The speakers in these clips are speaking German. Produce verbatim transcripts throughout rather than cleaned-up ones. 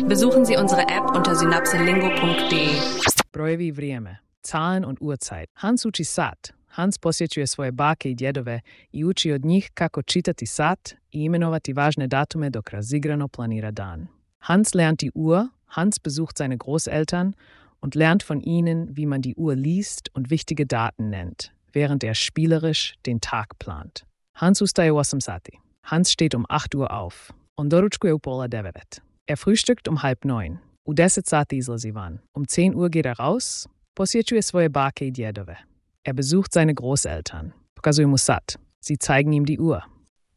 Besuchen Sie unsere App unter synapselingo punkt de. Brojevi vrijeme, Zahlen und Uhrzeit. Hans uči sat. Hans posjećuje svoje bake i djedove i uči od njih kako čitati sat i imenovati važne datume dok razigrano planira dan. Hans lernt die Uhr, Hans besucht seine Großeltern und lernt von ihnen, wie man die Uhr liest und wichtige Daten nennt, während er spielerisch den Tag plant. Hans ustaje u osam sati. Hans steht um acht Uhr auf. On doručkuje u pola devet. Er frühstückt um halb neun. U deset sati izlazi van. Um zehn Uhr geht er raus, posjećuje svoje bake i djedove. Er besucht seine Großeltern. Pokazuju mu sat. Sie zeigen ihm die Uhr.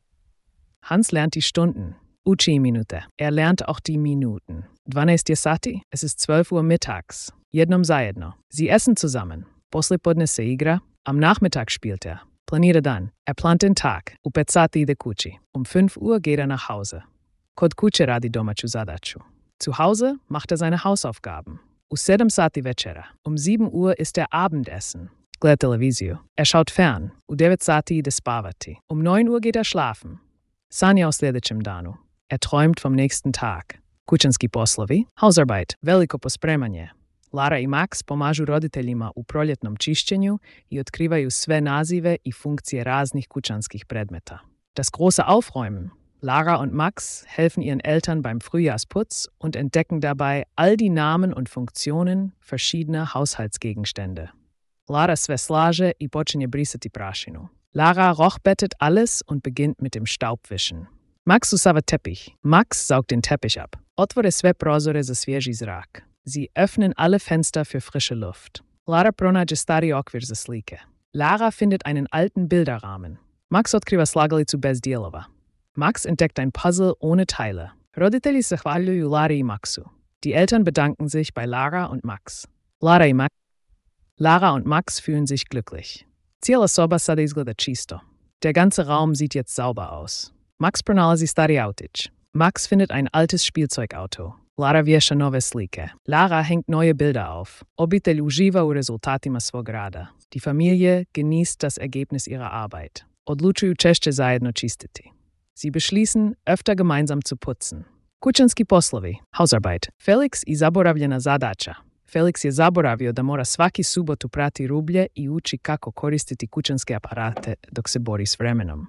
Hans lernt die Stunden. Uči i minute. Er lernt auch die Minuten. dvanaest je sati. Es ist zwölf Uhr mittags. Jednom zajedno. Sie essen zusammen. Poslijepodne se igra. Am Nachmittag spielt er. Planira dan. Er plant den Tag. U pet sati ide kući. Um fünf Uhr geht er nach Hause. Kod kuće radi domaću zadaću. Zu Hause macht er seine Hausaufgaben. U sedam sati večera. Um sieben Uhr ist er Abendessen. Gleda televiziju. Er schaut fern. U devet sati ide spavati. Um neun Uhr geht er schlafen. Sanja o sljedećem danu. Er träumt vom nächsten Tag. Kućanski poslovi. Hausarbeit. Veliko pospremanje. Lara i Max pomažu roditeljima u proljetnom čišćenju i otkrivaju sve nazive i funkcije raznih kućanskih predmeta. Das große Aufräumen. Lara und Max helfen ihren Eltern beim Frühjahrsputz und entdecken dabei all die Namen und Funktionen verschiedener Haushaltsgegenstände. Lara sve slaže i počinje brisati prašinu. Lara rochbettet alles und beginnt mit dem Staubwischen. Max usava Teppich. Max saugt den Teppich ab. Otvore sve prozore za svježi zrak. Sie öffnen alle Fenster für frische Luft. Lara pronađe stari okvir za slike. Lara findet einen alten Bilderrahmen. Max otkriva slagalicu bez dijelova. Max entdeckt ein Puzzle ohne Teile. Roditelji se hvaljuju Lari i Maxu. Die Eltern bedanken sich bei Lara und Max. Lara i Max. Lara und Max fühlen sich glücklich. Cijela soba sada izgleda čisto. Der ganze Raum sieht jetzt sauber aus. Max pronalazi stari autić. Max findet ein altes Spielzeugauto. Lara vješa nove slike. Lara hängt neue Bilder auf. Obitelj uživa u rezultatima svog rada. Die Familie genießt das Ergebnis ihrer Arbeit. Odlučuju češće zajedno čistiti. Sie beschließen, öfter gemeinsam zu putzen. Kućanski poslovi. Hausarbeit. Felix i zaboravljena zadaća. Felix je zaboravio da mora svaki subotu prati rublje i uči kako koristiti kućanske aparate dok se bori s vremenom.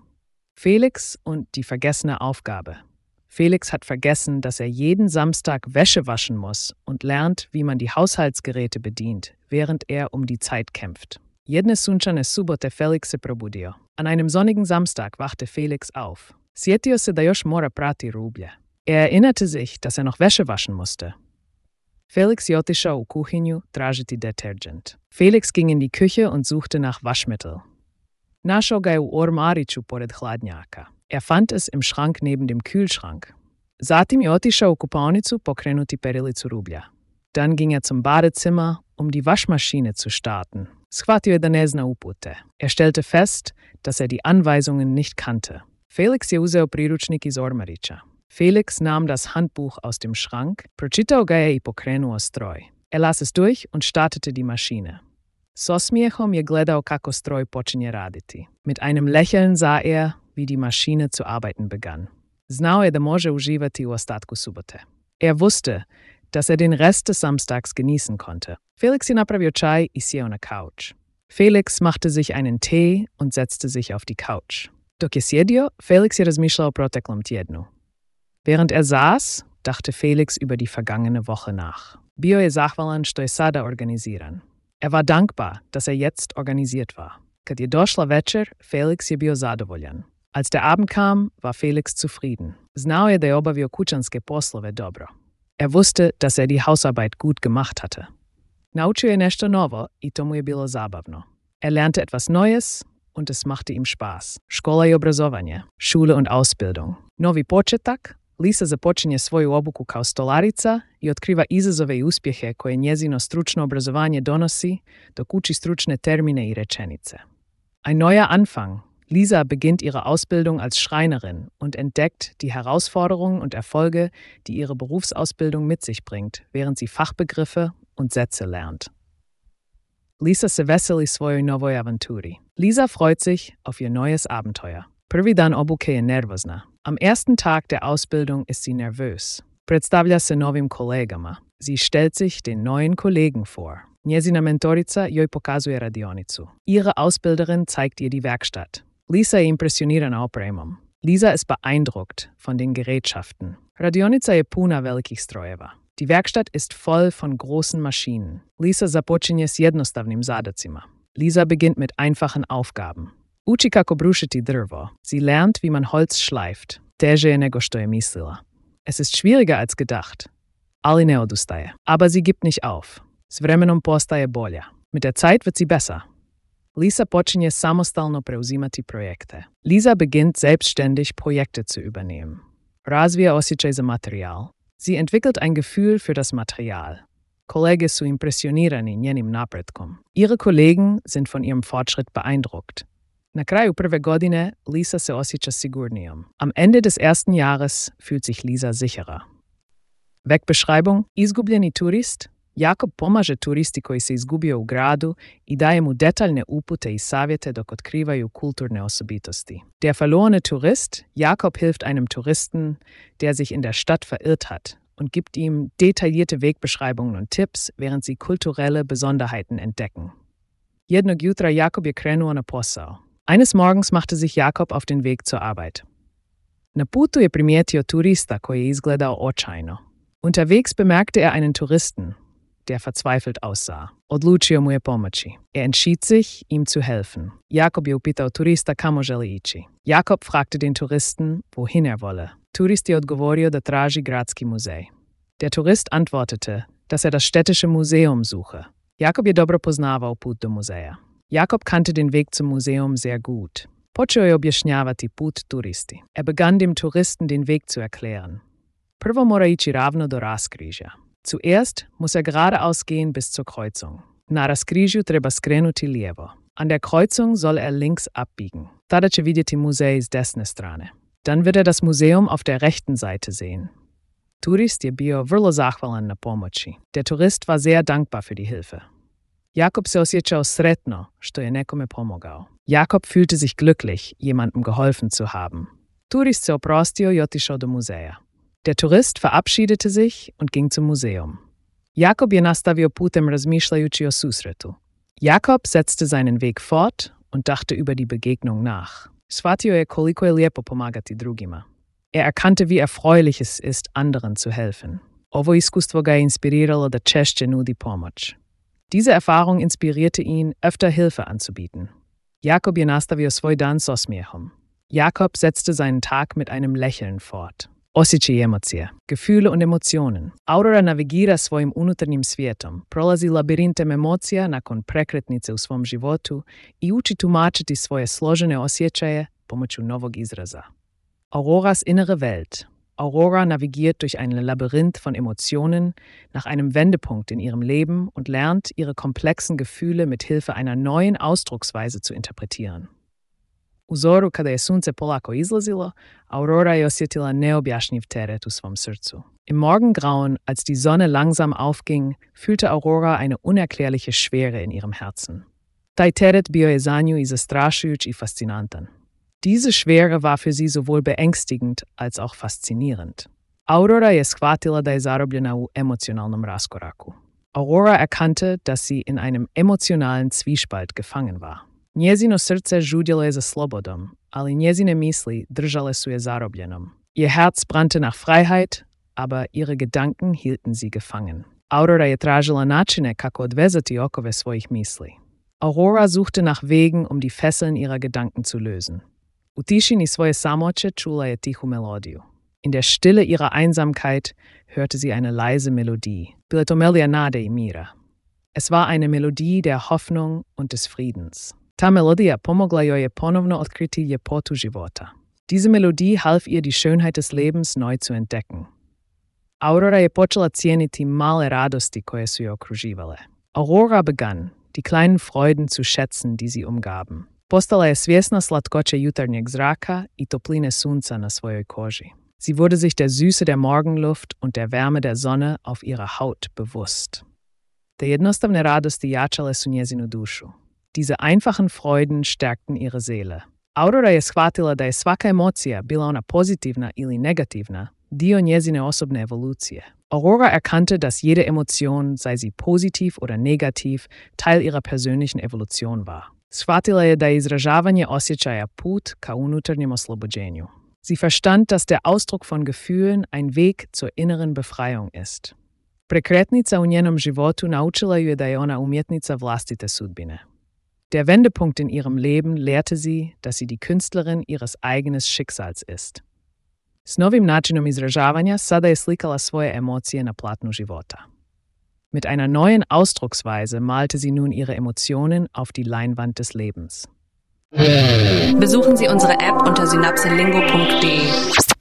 Felix und die vergessene Aufgabe. Felix hat vergessen, dass er jeden Samstag Wäsche waschen muss und lernt, wie man die Haushaltsgeräte bedient, während er um die Zeit kämpft. Jedne sunčane subote Felix se probudio. An einem sonnigen Samstag wachte Felix auf. Sjetio se da još mora prati rublje. Er erinnerte sich, dass er noch Wäsche waschen musste. Felix je otišao u kuhinju tražiti detergent. Felix ging in die Küche und suchte nach Waschmittel. Našao ga je u ormariću pored hladnjaka. Er fand es im Schrank neben dem Kühlschrank. Zatim je otišao u kupaonicu pokrenuti perilicu rublja. Dann ging er zum Badezimmer, um die Waschmaschine zu starten. Shvatio je da ne zna upute. Er stellte fest, dass er die Anweisungen nicht kannte. Felix je uzeo priručnik iz ormarića. Felix nahm das Handbuch aus dem Schrank, pročitao ga je i pokrenuo stroj. Er las es durch und startete die Maschine. S osmijehom je gledao kako stroj počinje raditi. Mit einem Lächeln sah er, wie die Maschine zu arbeiten begann. Znao je da može uživati u ostatku subote. Er wusste, dass er den Rest des Samstags genießen konnte. Felix je napravio čaj i sjeo na Couch. Felix machte sich einen Tee und setzte sich auf die Couch. Dok je sjedio, Felix je razmišljao o proteklom tjednu. Während er saß, dachte Felix über die vergangene Woche nach. Bio je zahvalan što je sada organiziran. Er war dankbar, dass er jetzt organisiert war. Kad je došla večer, Felix je bio zadovoljan. Als der Abend kam, war Felix zufrieden. Znao je da je obavio kućanske poslove dobro. Er wusste, dass er die Hausarbeit gut gemacht hatte. Naučio je nešto novo i to mu je bilo zabavno. Er lernte etwas Neues und es machte ihm Spaß. Škola i obrazovanje, Schule und Ausbildung. Novi početak, Lisa započinje svoju obuku kao stolarica i otkriva izazove i uspjehe koje njezino stručno obrazovanje donosi dok uči stručne termine i rečenice. Ein neuer Anfang. Lisa beginnt ihre Ausbildung als Schreinerin und entdeckt die Herausforderungen und Erfolge, die ihre Berufsausbildung mit sich bringt, während sie Fachbegriffe und Sätze lernt. Lisa se veseli svojoj novoj avanturi. Lisa freut sich auf ihr neues Abenteuer. Prvi dan obuke je nervozna. Am ersten Tag der Ausbildung ist sie nervös. Predstavlja se novim kolegama. Sie stellt sich den neuen Kollegen vor. Njezina mentorica joj pokazuje radionicu. Ihre Ausbilderin zeigt ihr die Werkstatt. Lisa je impresionirana opremom. Lisa ist beeindruckt von den Gerätschaften. Radionica je puna velikih strojeva. Die Werkstatt ist voll von großen Maschinen. Lisa započinje s jednostavnim zadacima. Lisa beginnt mit einfachen Aufgaben. Uči kako brušiti drvo. Sie lernt, wie man Holz schleift. Teže je nego što je mislila. Es ist schwieriger als gedacht. Ali ne odustaje. Aber sie gibt nicht auf. S vremenom postaje bolja. Mit der Zeit wird sie besser. Lisa počinje samostalno preuzimati projekte. Lisa beginnt selbstständig Projekte zu übernehmen. Razvija osjećaj za materijal. Sie entwickelt ein Gefühl für das Material. Kolege su impresionirani njenim napretkom. Ihre Kollegen sind von ihrem Fortschritt beeindruckt. Na kraju prve godine Lisa se osjeća sigurnijom. Am Ende des ersten Jahres fühlt sich Lisa sicherer. Wegbeschreibung: Izgubljeni turist. Jakob pomaže turisti koji se izgubio u gradu i daje mu detaljne upute i savjete dok otkrivaju kulturne osobitosti. Der verlorene Tourist. Jakob hilft einem Touristen, der sich in der Stadt verirrt hat, und gibt ihm detaillierte Wegbeschreibungen und Tipps, während sie kulturelle Besonderheiten entdecken. Jednog jutra Jakob je krenuo na posao. Eines Morgens machte sich Jakob auf den Weg zur Arbeit. Na putu je primijetio turista koji je izgledao očajno. Unterwegs bemerkte er einen Touristen, der verzweifelt aussah. Odlučio mu je pomoći. Er entschied sich, ihm zu helfen. Jakob je upitao turista kamo želi ići. Jakob fragte den Touristen, wohin er wolle. Turist je odgovorio da traži gradski muzej. Der Tourist antwortete, dass er das städtische Museum suche. Jakob je dobro poznavao put do muzeja. Jakob kannte den Weg zum Museum sehr gut. Počeo je objašnjavati put turisti. Er begann dem Touristen den Weg zu erklären. Prvo mora ići ravno do raskrižja. Zuerst muss er geradeaus gehen bis zur Kreuzung. Na raskrižju treba skrenuti lijevo. An der Kreuzung soll er links abbiegen. Tada će vidjeti muzej s desne strane. Dann wird er das Museum auf der rechten Seite sehen. Turist je bio vrlo zahvalan na pomoći. Der Tourist war sehr dankbar für die Hilfe. Jakob se osjećao sretno što je nekome pomogao. Jakob fühlte sich glücklich, jemandem geholfen zu haben. Turist se oprostio i otišao do muzeja. Der Tourist verabschiedete sich und ging zum Museum. Jakob je nastavio putem razmišljajući o susretu. Jakob setzte seinen Weg fort und dachte über die Begegnung nach. Shvatio je koliko je lijepo pomagati drugima. Er erkannte, wie erfreulich es ist, anderen zu helfen. Ovo iskustvo ga je inspiriralo da češće nudi pomoć. Diese Erfahrung inspirierte ihn, öfter Hilfe anzubieten. Jakob je nastavio svoj dan s osmijehom. Jakob setzte seinen Tag mit einem Lächeln fort. Osjećaj i emocije, gefühle und Emotionen. Aurora navigira svojim unutarnjim svijetom, prolazi labirintem emocija nakon prekretnice u svom životu i uči tumačiti svoje složene osjećaje pomoću novog izraza. Auroras innere Welt. Aurora navigiert durch ein Labyrinth von Emotionen nach einem Wendepunkt in ihrem Leben und lernt, ihre komplexen Gefühle mit Hilfe einer neuen Ausdrucksweise zu interpretieren. U zoru, kada je sunce polako izlazilo, Aurora je osjetila neobjašnjiv teret u svom srcu. Im Morgengrauen, als die Sonne langsam aufging, fühlte Aurora eine unerklärliche Schwere in ihrem Herzen. Taj teret bio je za nju i zastrašujuć i fascinantan. Diese Schwere war für sie sowohl beängstigend als auch faszinierend. Aurora je shvatila da je zarobljena u emocionalnom raskoraku. Aurora erkannte, dass sie in einem emotionalen Zwiespalt gefangen war. Njezino srce žudjelo je za slobodom, ali njezine misli držale su je zarobljenom. Ihr Herz brannte nach Freiheit, aber ihre Gedanken hielten sie gefangen. Aurora je tražila načine kako odvezati okove svojih misli. Aurora suchte nach Wegen, um die Fesseln ihrer Gedanken zu lösen. U tišini svoje samoće čula je tihu melodiju. In der Stille ihrer Einsamkeit hörte sie eine leise Melodie. Bila to melodija nade i mira. Es war eine Melodie der Hoffnung und des Friedens. Ta melodija pomogla joj je ponovno otkriti ljepotu života. Diese Melodie half ihr, die Schönheit des Lebens neu zu entdecken. Aurora je počela cijeniti male radosti koje su je okruživale. Aurora begann, die kleinen Freuden zu schätzen, die sie umgaben. Postala je svjesna slatkoće jutarnjeg zraka i topline sunca na svojoj koži. Sie wurde sich der Süße der Morgenluft und der Wärme der Sonne auf ihrer Haut bewusst. Te jednostavne radosti jačale su njezinu dušu. Diese einfachen Freuden stärkten ihre Seele. Aurora je shvatila da je svaka emocija, bila ona pozitivna ili negativna, dio njezine osobne evolucije. Aurora erkannte, dass jede Emotion, sei sie positiv oder negativ, Teil ihrer persönlichen Evolution war. Shvatila je da je izražavanje osjećaja put ka unutarnjem oslobođenju. Sie verstand, dass der Ausdruck von Gefühlen ein Weg zur inneren Befreiung ist. Prekretnica u njenom životu naučila ju je da je ona umjetnica vlastite sudbine. Der Wendepunkt in ihrem Leben lehrte sie, dass sie die Künstlerin ihres eigenen Schicksals ist. S novim načinom izražavanja sada je slikala svoje emocije na platnu života. Mit einer neuen Ausdrucksweise malte sie nun ihre Emotionen auf die Leinwand des Lebens. Besuchen Sie unsere App unter synapselingo punkt de.